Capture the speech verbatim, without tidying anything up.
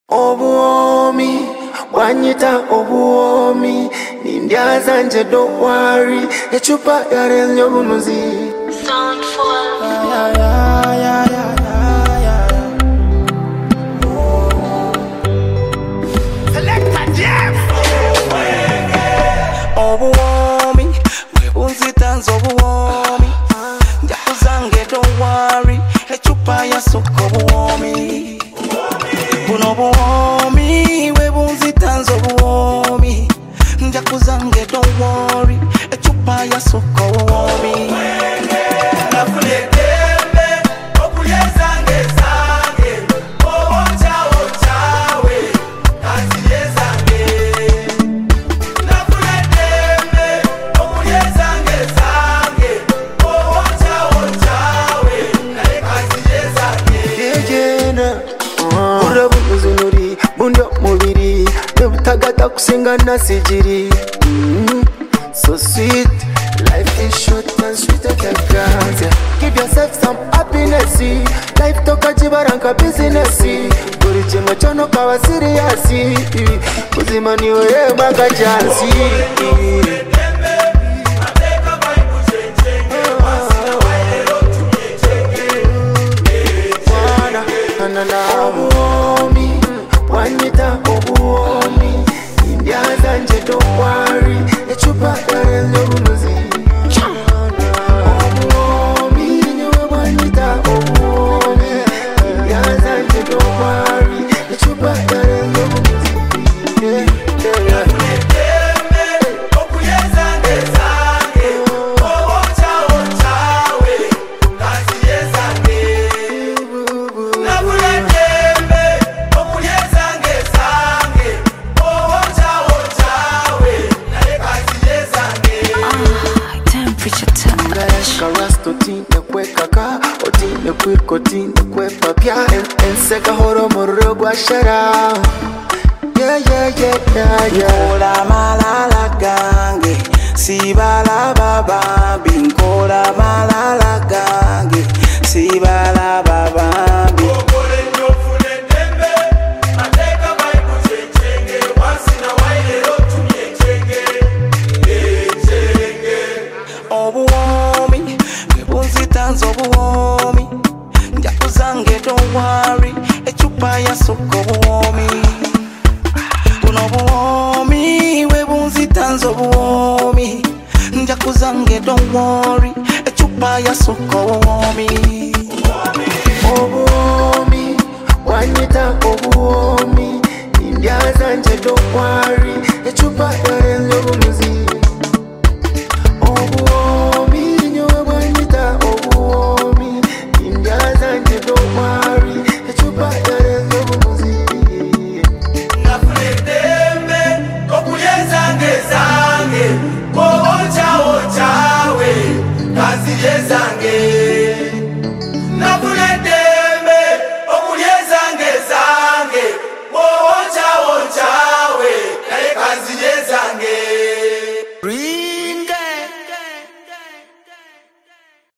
Obuomi, wanyita obuomi, nindiaza nje don't worry, echupa yare nyobunuzi. Soundful. Yeah, yeah, yeah, yeah, yeah, yeah. Selecta Jeff. Obuomi, webunzitanza obuomi, njakuzange don't worry, echupa yasukka obuomi. Buno buomi, webunzitanza obuomi, njakuzange don't worry, echupa yasukka obuomi. Bundo mubiri nebutagata kusinga nasijiri. Mm, so sweet, life is short and sweeter than grass. Give yourself some happiness. Life toka jibaranka business. Buri chimwe chono kawa serious. Kuzima niwe mbaga chansi. Obuomi, wanyita obuomi, indiaza nje don't worry, echupa yare nyobunuzi. Obuomi, niwe wanyita obuomi, indiaza nje don't worry, echupa yare nyobunuzi. Yeah, yeah, yeah. Karasto ti nekwe kaka, oti nekwiko ti nekwe papia. Enseka horo morro guashara. Yeah, yeah, yeah, yeah, yeah. Nkola malala gange, sibala baba, binkola malala gange, sibala baba. Obuomi, webunzitanza obuomi, njakuzange don't worry, echupa yasukka obuomi. Buno buomi, webunzitanza obuomi, njakuzange don't worry, echupa yasukka obuomi. Obuomi, wanyita obuomi, indiaza nje don't worry.